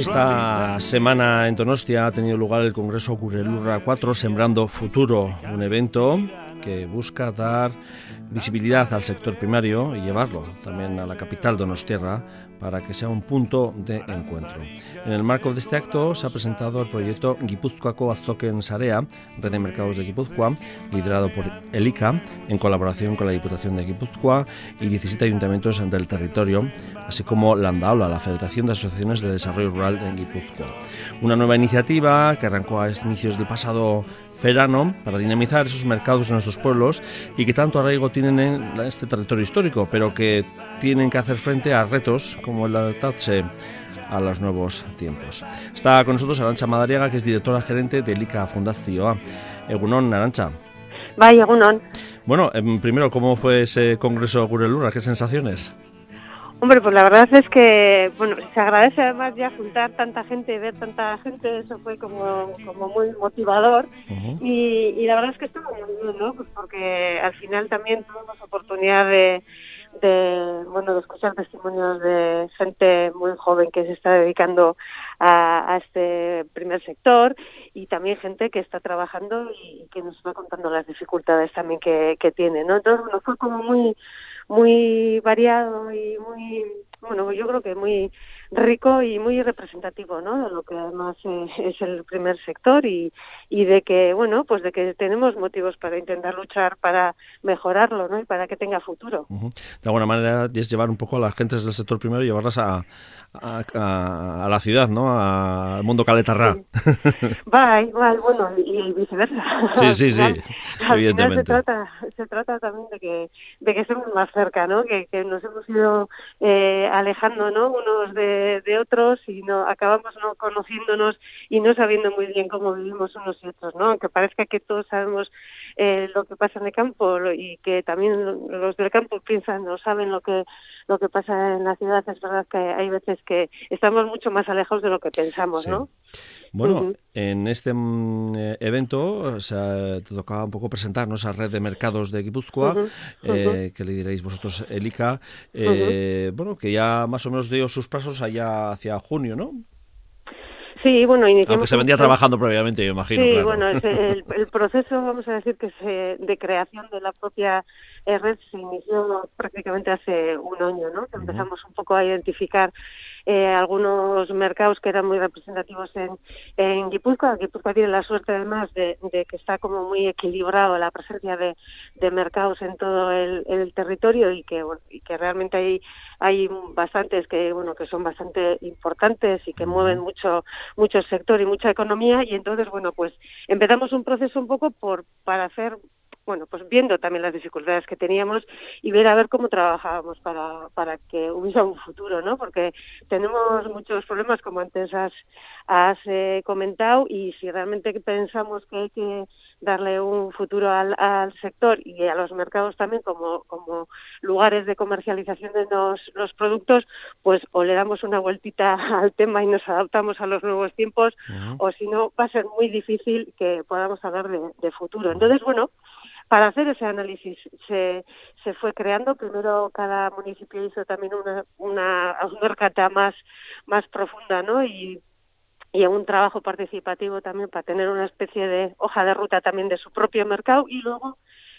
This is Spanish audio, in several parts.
Esta semana en Donostia ha tenido lugar el Congreso Gure Lurra 4, Sembrando Futuro, un evento que busca dar visibilidad al sector primario y llevarlo también a la capital donostiarra para que sea un punto de encuentro. En el marco de este acto se ha presentado el proyecto Gipuzkoako Azoken Sarea, Red de Mercados de Guipúzcoa, liderado por el ICA, en colaboración con la Diputación de Guipúzcoa y 17 ayuntamientos del territorio, así como Landaola, la Federación de Asociaciones de Desarrollo Rural en Guipúzcoa. Una nueva iniciativa que arrancó a inicios del pasado verano para dinamizar esos mercados en nuestros pueblos y que tanto arraigo tienen en este territorio histórico, pero que tienen que hacer frente a retos como el adaptarse a los nuevos tiempos. Está con nosotros Arantxa Madariaga, que es directora gerente de ICA Fundazioa. Egunon, Arantxa. Bai, egunon. Bueno, primero, ¿cómo fue ese congreso Gure Lurra? ¿Qué sensaciones? Hombre, pues la verdad es que, bueno, se agradece además ya juntar tanta gente, ver tanta gente, eso fue como muy motivador. Y la verdad es que estuvo muy bien, ¿no? Pues porque al final también tuvimos oportunidad de escuchar testimonios de gente muy joven que se está dedicando a este primer sector y también gente que está trabajando y que nos va contando las dificultades también que tiene, ¿no? Entonces, bueno, fue como muy variado y muy, bueno, yo creo que muy rico y muy representativo, ¿no? De lo que además es el primer sector y de que, bueno, pues de que tenemos motivos para intentar luchar para mejorarlo, ¿no? Y para que tenga futuro. De alguna manera es llevar un poco a las gentes del sector primario y llevarlas a la ciudad, ¿no? Al mundo kaletarra. Sí. Bueno, y viceversa. Sí, evidentemente. Al final se trata también de que estemos más cerca, ¿no? Que nos hemos ido alejando, ¿no? Unos de otros y no acabamos no conociéndonos y no sabiendo muy bien cómo vivimos unos y otros, ¿no? Aunque parezca que todos sabemos lo que pasa en el campo y que también los del campo piensan o saben lo que pasa en la ciudad, es verdad que hay veces que estamos mucho más alejados de lo que pensamos, sí. ¿No? Bueno, en este evento te tocaba un poco presentarnos esa red de mercados de Guipúzcoa, que lideráis vosotros, el ICA, bueno, que ya más o menos dio sus pasos allá hacia junio, ¿no? Sí, bueno, aunque se vendía trabajando previamente, yo imagino. Sí, claro. Bueno, el proceso, vamos a decir que de creación de la propia red se inició prácticamente hace un año, ¿no? Que empezamos un poco a identificar algunos mercados que eran muy representativos en Guipúzcoa. Guipúzcoa tiene la suerte además de que está como muy equilibrado la presencia de mercados en todo el territorio y que realmente hay bastantes que son bastante importantes y que mueven mucho el sector y mucha economía, y entonces pues empezamos un proceso un poco para hacer, pues viendo también las dificultades que teníamos y ver a ver cómo trabajábamos para que hubiera un futuro, ¿no? Porque tenemos muchos problemas, como antes has comentado, y si realmente pensamos que hay que darle un futuro al sector y a los mercados también como lugares de comercialización de los productos, pues o le damos una vueltita al tema y nos adaptamos a los nuevos tiempos, o si no va a ser muy difícil que podamos hablar de futuro. Entonces, para hacer ese análisis se fue creando. Primero cada municipio hizo también una mercata más profunda, ¿no? Y un trabajo participativo también para tener una especie de hoja de ruta también de su propio mercado, y luego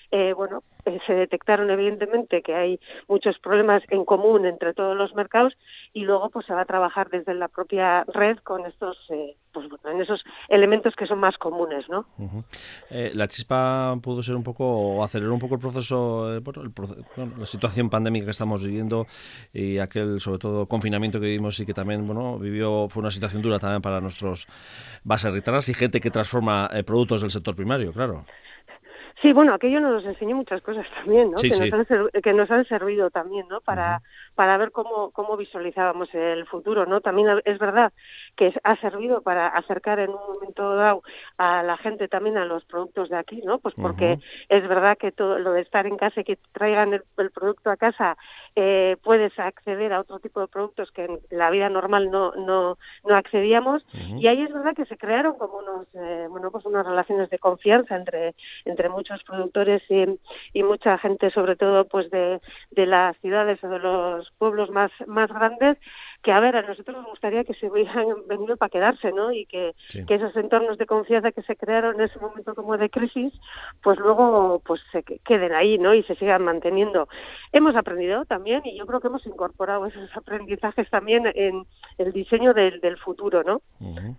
se detectaron evidentemente que hay muchos problemas en común entre todos los mercados, y luego pues se va a trabajar desde la propia red con estos en esos elementos que son más comunes, ¿no? La chispa pudo ser un poco, o aceleró un poco el proceso, la situación pandémica que estamos viviendo y aquel, sobre todo, confinamiento que vivimos y que también, fue una situación dura también para nuestros baserritarras y gente que transforma productos del sector primario, claro. Sí, aquello nos enseñó muchas cosas también, ¿no? Sí, que nos han servido también, ¿no? Para ver cómo visualizábamos el futuro, ¿no? También es verdad que ha servido para acercar en un momento dado a la gente también a los productos de aquí, ¿no? Pues porque es verdad que todo lo de estar en casa y que traigan el producto a casa, puedes acceder a otro tipo de productos que en la vida normal no accedíamos, y ahí es verdad que se crearon como unas relaciones de confianza entre muchos muchos productores y mucha gente, sobre todo pues de las ciudades o de los pueblos más grandes, que a ver, a nosotros nos gustaría que se hubieran venido para quedarse, ¿no? Y que esos entornos de confianza que se crearon en ese momento como de crisis, pues luego pues se queden ahí, ¿no? Y se sigan manteniendo. Hemos aprendido también, y yo creo que hemos incorporado esos aprendizajes también en el diseño del futuro, ¿no? Uh-huh.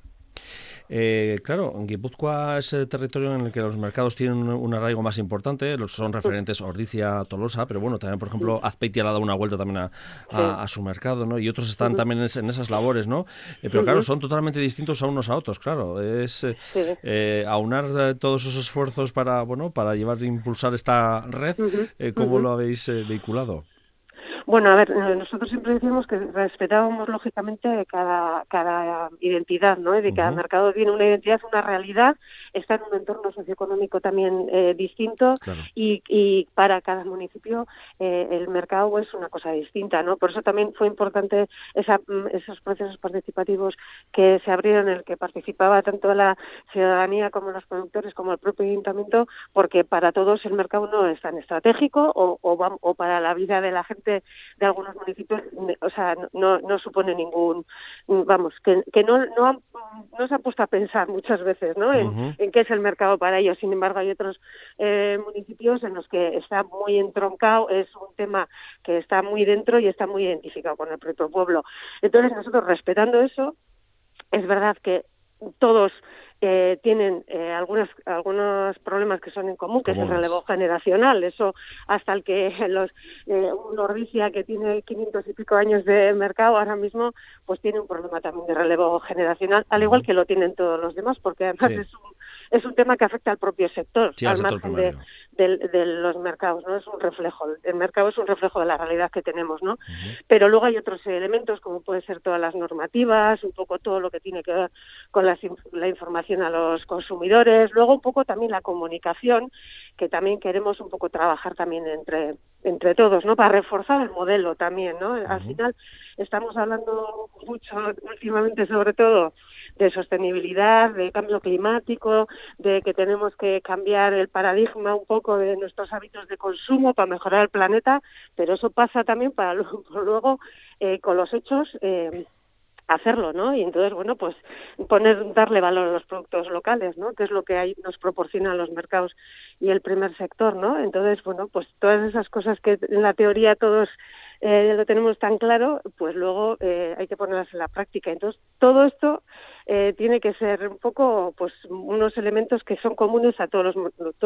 Claro, Guipúzcoa es el territorio en el que los mercados tienen un arraigo más importante, son referentes Ordizia, Tolosa, pero bueno, también por ejemplo Azpeitia le ha dado una vuelta también a su mercado, ¿no? Y otros están también en esas labores, ¿no? Pero claro, son totalmente distintos a unos a otros, claro. Es aunar todos esos esfuerzos para impulsar esta red, ¿cómo lo habéis vehiculado? Bueno, a ver, nosotros siempre decimos que respetábamos lógicamente cada identidad, ¿no? Y de cada mercado tiene una identidad, una realidad, está en un entorno socioeconómico también distinto, claro. y para cada municipio el mercado es una cosa distinta, ¿no? Por eso también fue importante esos procesos participativos que se abrieron, en el que participaba tanto la ciudadanía como los productores como el propio ayuntamiento, porque para todos el mercado no es tan estratégico o para la vida de la gente de algunos municipios, o sea, no supone ningún, vamos, que no se han puesto a pensar muchas veces, ¿no? En qué es el mercado para ellos. Sin embargo, hay otros municipios en los que está muy entroncado, es un tema que está muy dentro y está muy identificado con el propio pueblo. Entonces, nosotros, respetando eso, es verdad que todos tienen algunos problemas que son en común, que es el relevo generacional. Eso, hasta el que un Ordizia que tiene 500 y pico años de mercado ahora mismo, pues tiene un problema también de relevo generacional, al igual que lo tienen todos los demás, porque además es un tema que afecta al propio sector, al margen de los mercados, ¿no? Es un reflejo, el mercado es un reflejo de la realidad que tenemos, ¿no? Pero luego hay otros elementos, como pueden ser todas las normativas, un poco todo lo que tiene que ver con la información a los consumidores, luego un poco también la comunicación, que también queremos un poco trabajar también entre todos, ¿no? Para reforzar el modelo también, ¿no? Al final estamos hablando mucho últimamente, sobre todo, de sostenibilidad, de cambio climático, de que tenemos que cambiar el paradigma un poco de nuestros hábitos de consumo para mejorar el planeta, pero eso pasa también para luego con los hechos hacerlo, ¿no? Y entonces, bueno, pues darle valor a los productos locales, ¿no? Que es lo que nos proporcionan los mercados y el primer sector, ¿no? Entonces, bueno, pues todas esas cosas que en la teoría todos lo tenemos tan claro, pues luego hay que ponerlas en la práctica. Entonces, todo esto tiene que ser un poco, pues, unos elementos que son comunes a todos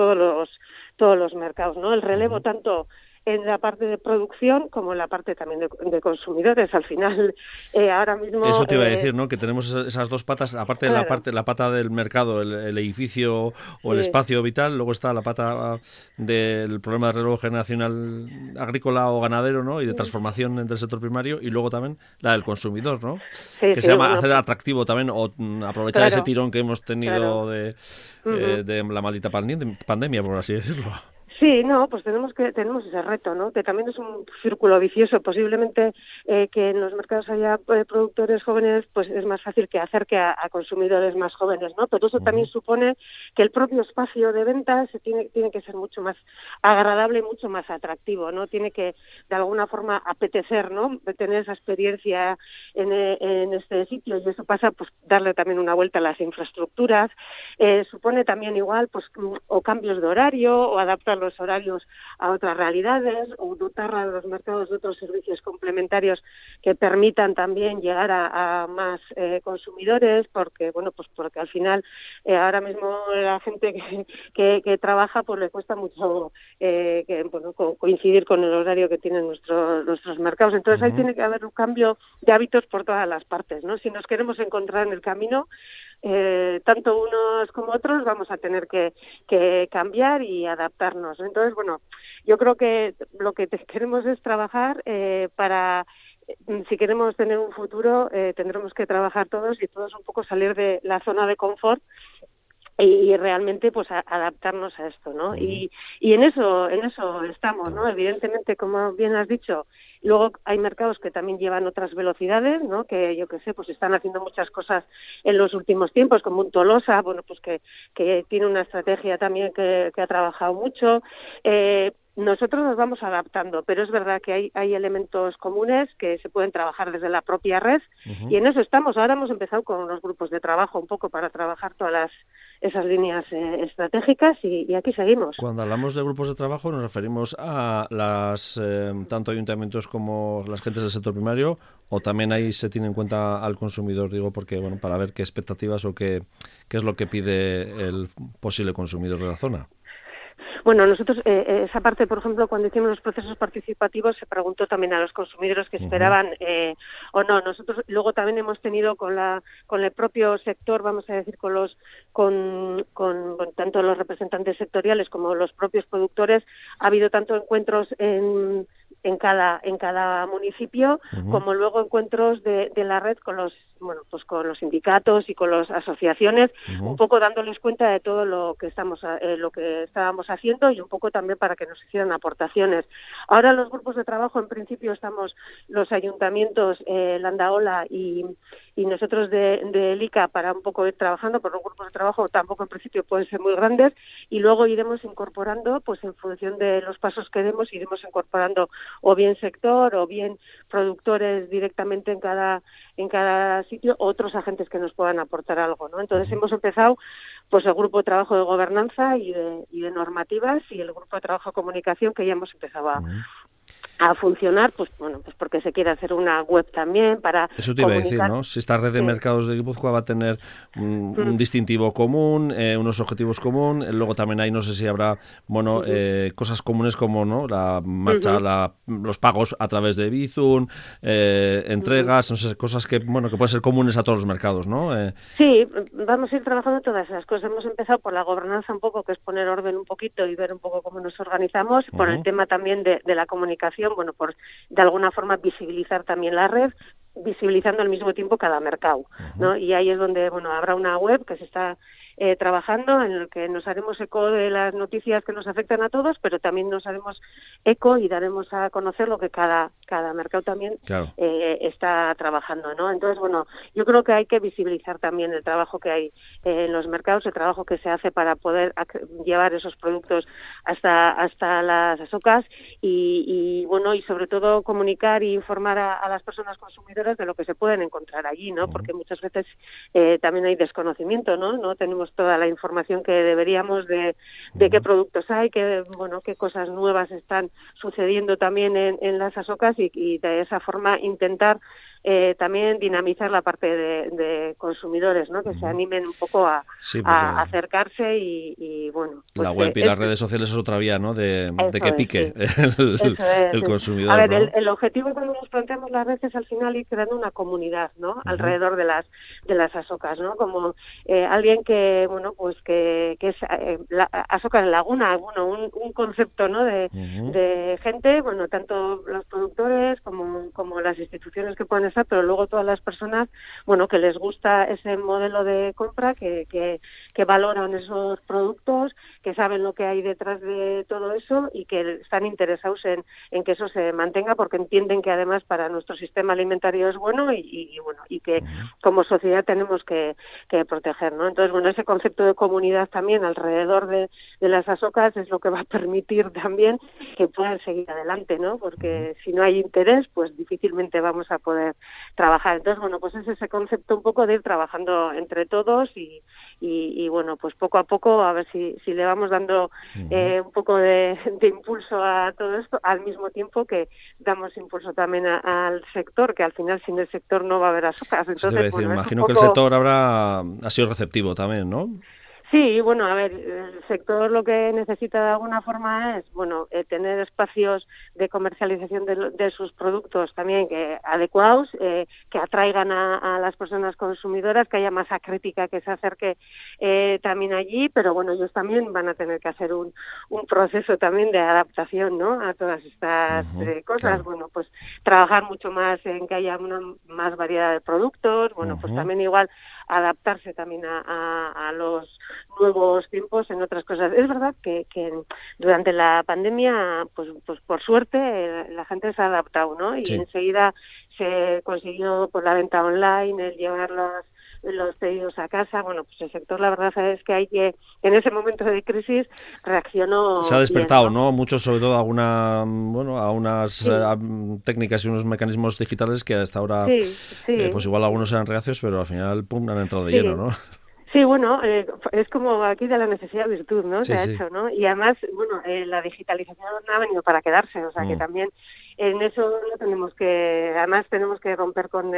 los mercados, ¿no? El relevo tanto en la parte de producción como en la parte también de consumidores. Al final, ahora mismo... Eso te iba a decir, ¿no? Que tenemos esas dos patas, aparte de la pata del mercado, el edificio o el espacio vital, luego está la pata del problema de relevo generacional agrícola o ganadero, ¿no? Y de transformación del sector primario, y luego también la del consumidor, ¿no? Que se llama hacer atractivo también, o aprovechar ese tirón que hemos tenido de la maldita pandemia, por así decirlo. Sí, no, pues tenemos ese reto, ¿no? Que también es un círculo vicioso. Posiblemente que en los mercados haya productores jóvenes, pues es más fácil que acerque a consumidores más jóvenes, ¿no? Pero eso también supone que el propio espacio de ventas tiene que ser mucho más agradable y mucho más atractivo, ¿no? Tiene que, de alguna forma, apetecer, ¿no? Tener esa experiencia en este sitio, y eso pasa, pues, darle también una vuelta a las infraestructuras. Supone también igual, pues, o cambios de horario, o adaptar los horarios a otras realidades, o dotar a los mercados de otros servicios complementarios que permitan también llegar a más consumidores, porque bueno, pues porque al final ahora mismo la gente que trabaja, pues le cuesta mucho coincidir con el horario que tienen nuestros mercados. Entonces ahí tiene que haber un cambio de hábitos por todas las partes, ¿no? Si nos queremos encontrar en el camino, tanto unos como otros vamos a tener que cambiar y adaptarnos. Entonces, bueno, yo creo que lo que queremos es trabajar para, si queremos tener un futuro, tendremos que trabajar todos, y todos un poco salir de la zona de confort y realmente pues adaptarnos a esto, ¿no? Y en eso estamos, ¿no? Evidentemente, como bien has dicho, luego hay mercados que también llevan otras velocidades, ¿no? Que yo qué sé, pues están haciendo muchas cosas en los últimos tiempos, como un Tolosa, bueno, pues que tiene una estrategia también que ha trabajado mucho. Nosotros nos vamos adaptando, pero es verdad que hay elementos comunes que se pueden trabajar desde la propia red y en eso estamos. Ahora hemos empezado con unos grupos de trabajo un poco para trabajar todas esas líneas estratégicas y aquí seguimos. Cuando hablamos de grupos de trabajo nos referimos a las tanto ayuntamientos como las gentes del sector primario, o también ahí se tiene en cuenta al consumidor, digo, porque bueno, para ver qué expectativas o qué es lo que pide el posible consumidor de la zona. Bueno, nosotros, esa parte, por ejemplo, cuando hicimos los procesos participativos, se preguntó también a los consumidores que esperaban o no. Nosotros luego también hemos tenido con el propio sector, vamos a decir, con tanto los representantes sectoriales como los propios productores, ha habido tanto encuentros en cada municipio, como luego encuentros de la red con los sindicatos y con las asociaciones, un poco dándoles cuenta de todo lo que estábamos haciendo y un poco también para que nos hicieran aportaciones. Ahora los grupos de trabajo, en principio estamos los ayuntamientos, Landaola y nosotros de ICA para un poco ir trabajando, pero los grupos de trabajo tampoco en principio pueden ser muy grandes y luego iremos incorporando, pues en función de los pasos que demos, iremos incorporando o bien sector o bien productores directamente en cada sitio, otros agentes que nos puedan aportar algo, ¿no? Entonces hemos empezado pues el grupo de trabajo de gobernanza y de normativas y el grupo de trabajo de comunicación que ya hemos empezado a funcionar, pues bueno, pues porque se quiere hacer una web también para eso te iba a decir, ¿no? Si esta red de mercados de Guipúzcoa va a tener un distintivo común, unos objetivos comunes, luego también hay, no sé si habrá, bueno, cosas comunes como, ¿no? La marcha, los pagos a través de Bizum, entregas, no sé, cosas que pueden ser comunes a todos los mercados, ¿no? Sí, vamos a ir trabajando todas esas cosas. Hemos empezado por la gobernanza un poco, que es poner orden un poquito y ver un poco cómo nos organizamos, por el tema también de la comunicación, bueno, por de alguna forma visibilizar también la red, visibilizando al mismo tiempo cada mercado, ¿no? Y ahí es donde, bueno, habrá una web que se está trabajando en el que nos haremos eco de las noticias que nos afectan a todos, pero también nos haremos eco y daremos a conocer lo que cada mercado también está trabajando, ¿no? Entonces, bueno, yo creo que hay que visibilizar también el trabajo que hay en los mercados, el trabajo que se hace para poder llevar esos productos hasta las asocas y bueno, y sobre todo comunicar e informar a las personas consumidoras de lo que se pueden encontrar allí, ¿no? Porque muchas veces también hay desconocimiento, ¿no? No tenemos toda la información que deberíamos de qué productos hay, qué cosas nuevas están sucediendo también en las asocas y de esa forma intentar también dinamizar la parte de consumidores, ¿no? Que se animen un poco a acercarse y bueno. Pues, la web y las redes sociales es otra vía, ¿no? De que pique el consumidor. A ver, ¿no? el objetivo cuando nos planteamos las redes es al final ir creando una comunidad, ¿no? Alrededor de las asocas, ¿no? Como alguien que, bueno, pues que es la asoca en Laguna, bueno, un concepto, ¿no? De gente, bueno, tanto los productores como las instituciones que pueden estar, pero luego todas las personas, bueno, que les gusta ese modelo de compra, que valoran esos productos, que saben lo que hay detrás de todo eso y que están interesados en que eso se mantenga porque entienden que además para nuestro sistema alimentario es bueno y que como sociedad tenemos que proteger, ¿no? Entonces, bueno, ese concepto de comunidad también alrededor de las asocas es lo que va a permitir también que puedan seguir adelante, ¿no? Porque si no hay interés, pues difícilmente vamos a poder trabajar. Entonces, bueno, pues es ese concepto un poco de ir trabajando entre todos y bueno, pues poco a poco a ver si le vamos dando un poco de impulso a todo esto, al mismo tiempo que damos impulso también al sector, que al final sin el sector no va a haber azúcar. Entonces, bueno, imagino que el sector ha sido receptivo también, ¿no? Sí, bueno, a ver, el sector lo que necesita de alguna forma es, bueno, tener espacios de comercialización de sus productos también adecuados, que atraigan a las personas consumidoras, que haya masa crítica que se acerque también allí, pero bueno, ellos también van a tener que hacer un proceso también de adaptación, ¿no? A todas estas cosas, claro. Bueno, pues trabajar mucho más en que haya una más variedad de productos, bueno, pues también igual adaptarse también a los nuevos tiempos en otras cosas. Es verdad que durante la pandemia, pues por suerte, la gente se ha adaptado, ¿no? Y enseguida se consiguió por la venta online, el llevar los pedidos a casa. Bueno, pues el sector, la verdad es que en ese momento de crisis reaccionó. Se ha despertado, bien, ¿no? Muchos, sobre todo, a unas técnicas y unos mecanismos digitales que hasta ahora, pues igual algunos eran reacios, pero al final, pum, han entrado de lleno, ¿no? Sí, bueno, es como aquí de la necesidad virtud, ¿no? Se ha hecho, ¿no? Y además, bueno, la digitalización ha venido para quedarse, o sea que también en eso no tenemos que, además tenemos que romper con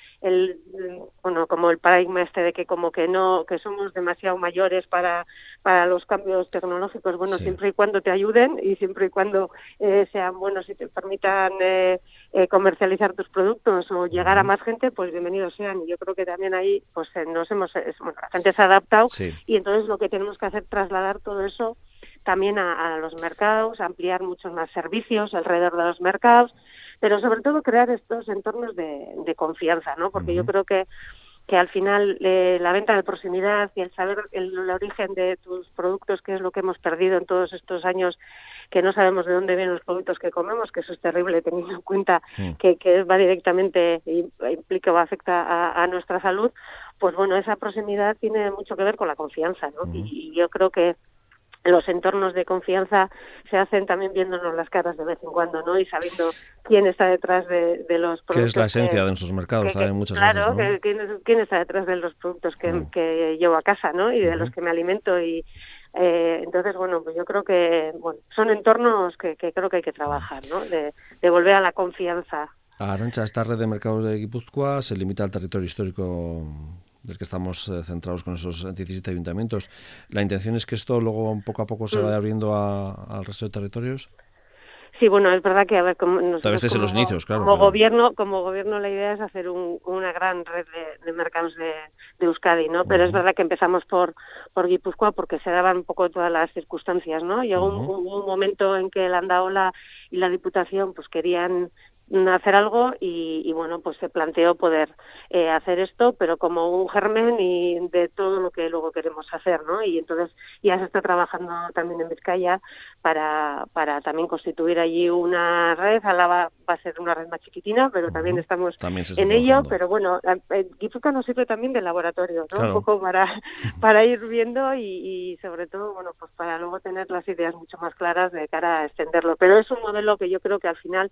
bueno, como el paradigma de que como que no, que somos demasiado mayores para los cambios tecnológicos. Bueno, siempre y cuando te ayuden y siempre y cuando sean buenos y te permitan comercializar tus productos o llegar a más gente, pues bienvenidos sean. Y yo creo que también ahí, pues bueno, la gente se ha adaptado y entonces lo que tenemos que hacer es trasladar todo eso también a los mercados, ampliar muchos más servicios alrededor de los mercados, pero sobre todo crear estos entornos de confianza, ¿no? Porque yo creo que al final la venta de proximidad y el saber el origen de tus productos, que es lo que hemos perdido en todos estos años, que no sabemos de dónde vienen los productos que comemos, que eso es terrible teniendo en cuenta que va directamente, implica o afecta a nuestra salud, pues bueno, esa proximidad tiene mucho que ver con la confianza, ¿no? Y yo creo que los entornos de confianza se hacen también viéndonos las caras de vez en cuando, ¿no? Y sabiendo quién está detrás de los productos. Que es la esencia de nuestros mercados también muchas veces, ¿no? Claro, quién está detrás de los productos que llevo a casa, ¿no? Y de los que me alimento y entonces, bueno, pues yo creo que son entornos que creo que hay que trabajar, ¿no? De volver a la confianza. Arantxa, esta red de mercados de Guipúzcoa se limita al territorio histórico del que estamos centrados con esos 17 ayuntamientos. ¿La intención es que esto luego poco a poco se vaya abriendo al resto de territorios? Sí, bueno, es verdad que, a ver, Tal vez en los inicios, claro. Como gobierno la idea es hacer una gran red de mercados de Euskadi, ¿no? Pero es verdad que empezamos por Guipúzcoa porque se daban un poco todas las circunstancias, ¿no? Llegó un momento en que el Andaola y la Diputación pues querían hacer algo y bueno, pues se planteó poder hacer esto, pero como un germen y de todo lo que luego queremos hacer, ¿no? Y entonces ya se está trabajando también en Vizcaya para también constituir allí una red. Álava va a ser una red más chiquitina, pero también estamos en ello, pero bueno, Guipúzcoa nos sirve también de laboratorio, ¿no? Claro. Un poco para ir viendo y sobre todo, bueno, pues para luego tener las ideas mucho más claras de cara a extenderlo. Pero es un modelo que yo creo que al final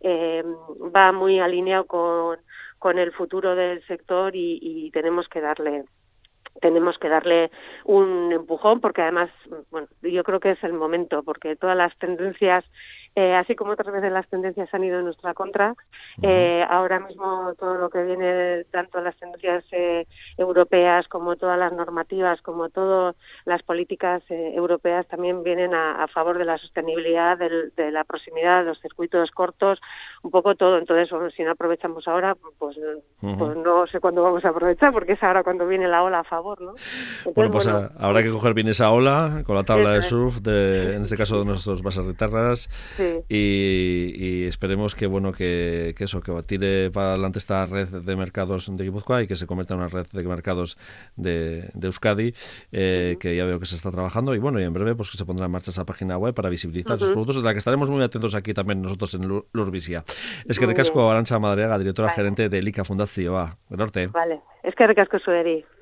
va muy alineado con el futuro del sector y tenemos que darle un empujón porque además, bueno, yo creo que es el momento porque todas las tendencias, así como otras veces las tendencias han ido en nuestra contra, ahora mismo todo lo que viene, tanto las tendencias europeas como todas las normativas, como todas las políticas europeas también vienen a favor de la sostenibilidad, de la proximidad, de los circuitos cortos, un poco todo. Entonces, bueno, si no aprovechamos ahora, pues no sé cuándo vamos a aprovechar porque es ahora cuando viene la ola a favor, ¿no? Entonces, bueno, pues habrá que coger bien esa ola con la tabla de surf, en este caso de nuestros baserritarras, y esperemos que bueno que tire para adelante esta red de mercados de Guipúzcoa y que se convierta en una red de mercados de Euskadi, que ya veo que se está trabajando y bueno, y en breve pues que se pondrá en marcha esa página web para visibilizar sus productos, de la que estaremos muy atentos aquí también nosotros en Lurbisia. Es que recasco Arantxa Madariaga, directora gerente de Elika Fundazioa. Vale, es que recasco Zueri.